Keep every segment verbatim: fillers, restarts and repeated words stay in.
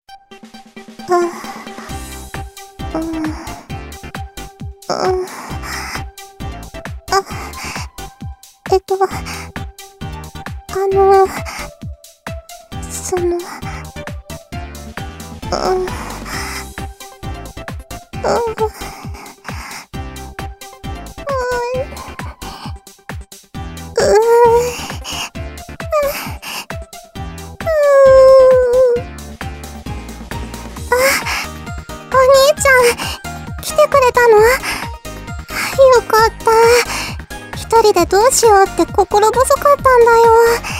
あ、うん、うん、あ、えっと、あの、その、うん、うん、来てくれたの？よかった。一人でどうしようって心細かったんだよ。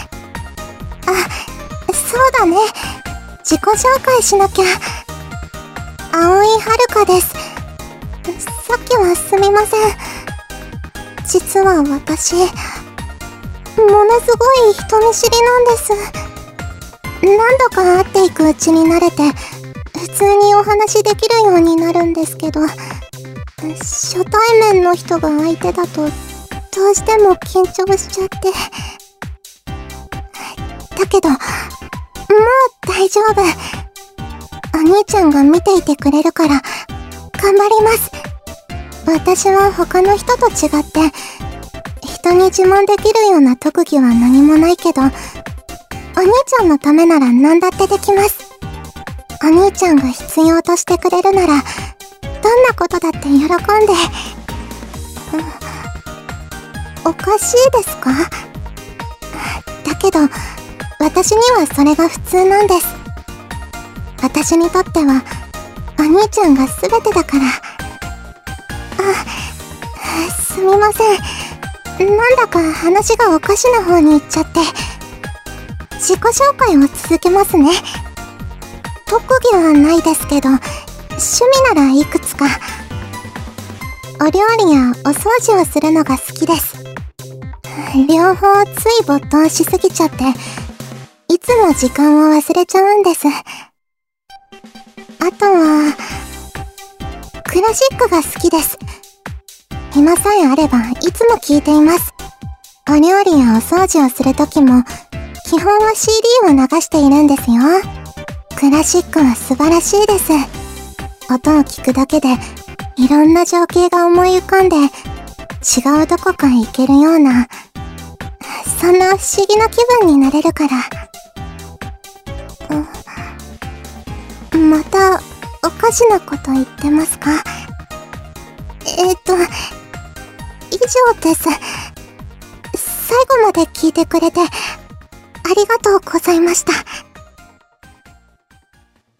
あ、そうだね。自己紹介しなきゃ。青井遥です。さっきはすみません。実は私、ものすごい人見知りなんです。何度か会っていくうちに慣れて、普通にお話できるようになるんですけど、初対面の人が相手だとどうしても緊張しちゃって。だけどもう大丈夫。お兄ちゃんが見ていてくれるから頑張ります。私は他の人と違って人に自慢できるような特技は何もないけど、お兄ちゃんのためなら何だってできます。お兄ちゃんが必要としてくれるならどんなことだって喜んで。おかしいですか？だけど私にはそれが普通なんです。私にとってはお兄ちゃんが全てだから。あ、すみません。なんだか話がおかしな方に行っちゃって。自己紹介を続けますね。特技はないですけど、趣味ならいくつか。お料理やお掃除をするのが好きです。両方つい没頭しすぎちゃって、いつも時間を忘れちゃうんです。あとは、クラシックが好きです。暇さえあればいつも聴いています。お料理やお掃除をするときも、基本は シーディー を流しているんですよ。クラシックは素晴らしいです。音を聞くだけでいろんな情景が思い浮かんで、違うどこかへ行けるような、そんな不思議な気分になれるから。またおかしなこと言ってますか？えっと以上です。最後まで聞いてくれてありがとうございました。